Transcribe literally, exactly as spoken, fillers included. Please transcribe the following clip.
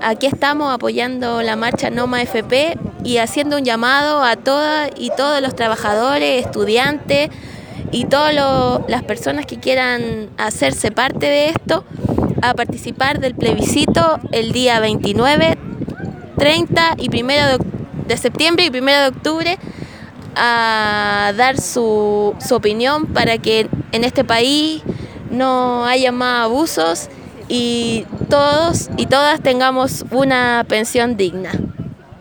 aquí estamos apoyando la marcha No Más F P y haciendo un llamado a todas y todos los trabajadores, estudiantes y todas las personas que quieran hacerse parte de esto a participar del plebiscito el día veintinueve, treinta y primero de septiembre y primero de octubre, a dar su, su opinión para que en este país no haya más abusos y todos y todas tengamos una pensión digna.